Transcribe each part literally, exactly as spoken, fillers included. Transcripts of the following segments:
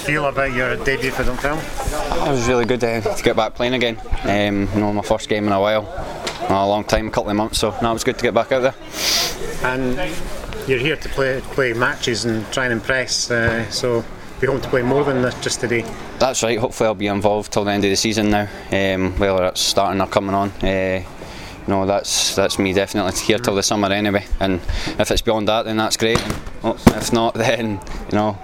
feel about your debut for Dunfermline? It was really good uh, to get back playing again. Um, you know, my first game in a while, a long time, a couple of months. So no, it was good to get back out there. And you're here to play play matches and try and impress. Uh, so be home to play more than this just today. That's right. Hopefully, I'll be involved till the end of the season now. Um, whether it's starting or coming on. Uh, No, that's that's me definitely here till the summer anyway. And if it's beyond that, then that's great. And, well, if not, then you know,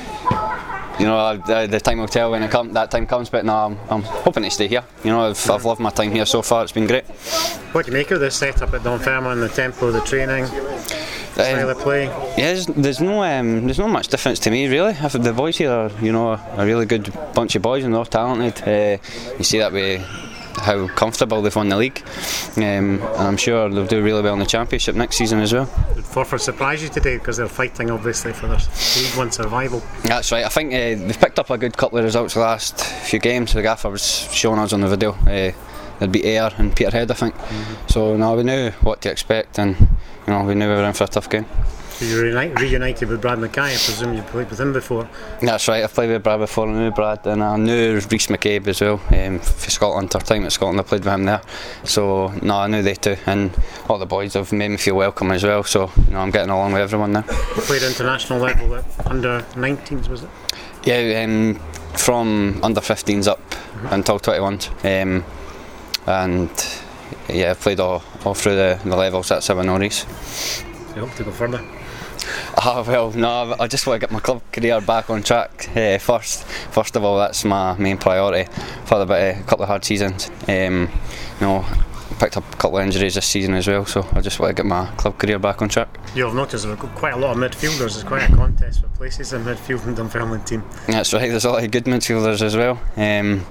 you know, the, the time will tell when it come, that time comes. But no, I'm, I'm hoping to stay here. You know, I've, I've loved my time here so far. It's been great. What do you make of this setup at Dunfermline? The tempo, the training, the style of play? Yeah, there's, there's no um, there's not much difference to me really. If the boys here are, you know, a really good bunch of boys and they're talented. Uh, you see that way. How comfortable they've won the league, um, and I'm sure they'll do really well in the Championship next season as well. Did Forfar surprise you today because they're fighting obviously for their League One survival? That's right. I think uh, they've picked up a good couple of results the last few games. The gaffer was showing us on the video. Uh, they'd beat Ayr and Peterhead, I think. Mm-hmm. So now we knew what to expect, and you know we knew we were in for a tough game. You were reunited with Brad Mackay. I presume you played with him before. That's right, I've played with Brad before. I knew Brad and I knew Rhys McCabe as well um, for Scotland. Our time at Scotland, I played with him there. So no, I knew they too, and all the boys have made me feel welcome as well. So you know, I'm getting along with everyone now. You played international level at under nineteens, was it? Yeah, um, from under fifteens up mm-hmm. until twenty-ones, um, and yeah, I've played all, all through the, the levels at Seven Norries. You hope to go further? Ah, well, no, I just want to get my club career back on track uh, first. First of all, that's my main priority. I've had a, bit, a couple of hard seasons. Um, you know, picked up a couple of injuries this season as well, so I just want to get my club career back on track. You'll have noticed we've got quite a lot of midfielders. There's quite a contest for places in midfield in the Dunfermline team. That's right, there's a lot of good midfielders as well. Um,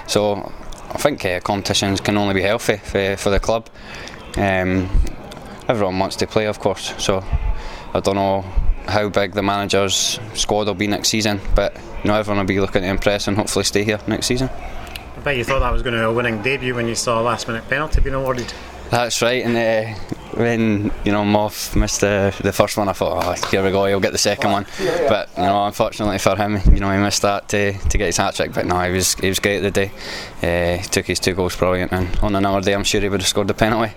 so I think uh, competitions can only be healthy for, for the club. Um, everyone wants to play, of course, so I don't know how big the manager's squad will be next season, but you know, everyone will be looking to impress and hopefully stay here next season. I bet you thought that was going to be a winning debut when you saw a last minute penalty being awarded. That's right, and uh, when you know Moff missed the, the first one, I thought, oh, here we go, he'll get the second one. But you know, unfortunately for him, you know, he missed that to, to get his hat trick. But no, he was he was great the day. Uh, he took his two goals brilliant, and on another day, I'm sure he would have scored the penalty.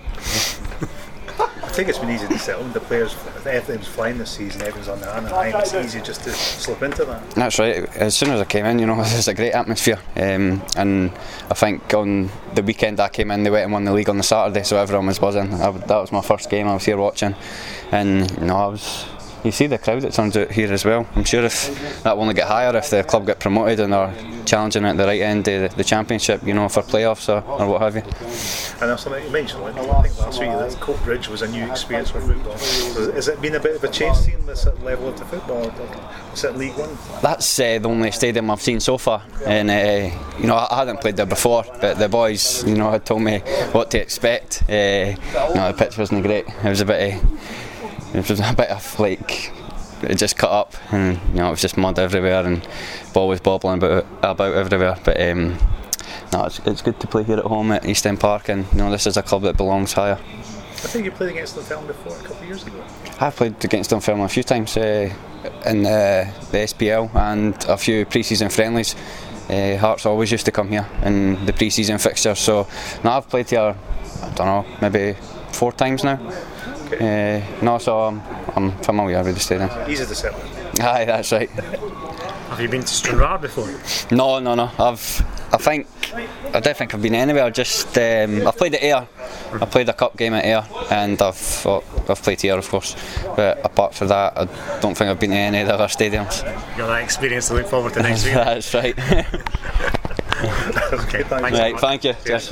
I think it's been easy to settle. The players, everything's flying this season, everyone's on the hand and high. It's easy just to slip into that. That's right. As soon as I came in, you know, it was a great atmosphere, um, and I think on the weekend I came in, they went and won the league on the Saturday, so everyone was buzzing. I, that was my first game. I was here watching, and you know, I was. You see the crowd that turns out here as well. I'm sure if that will only get higher if the club get promoted and are challenging at the right end of the, the Championship, you know, for playoffs or, or what have you. And also, you mentioned, like, I think last week that Coatbridge was a new experience for football. Has it been a bit of a change seeing this level of the football? Is it League One? That's uh, the only stadium I've seen so far, and uh, you know, I hadn't played there before, but the boys, you know, had told me what to expect. Uh, you know, the pitch wasn't great. It was a bit of It was a bit of like, it just cut up, and you know, it was just mud everywhere, and ball was bobbling about about everywhere. But um, no, it's, it's good to play here at home at East End Park, and you know, this is a club that belongs higher. I think you played against Dunfermline before a couple of years ago. I've played against Dunfermline a few times uh, in uh, the S P L and a few pre-season friendlies. Uh, Hearts always used to come here in the pre-season fixtures, so now I've played here, I don't know, maybe four times now. Uh, no, so I'm, I'm familiar with the stadium. Easy to settle. Aye, that's right. Have you been to Stranraer before? No, no, no. I've, I think, I don't think I've been anywhere. Just, um, I've played at Ayr. I played a cup game at Ayr, and I've, well, I've played here, of course. But apart from that, I don't think I've been to any of the other stadiums. You've got that experience to look forward to next week. That's right. Okay, thanks. Right, thank you. Cheers.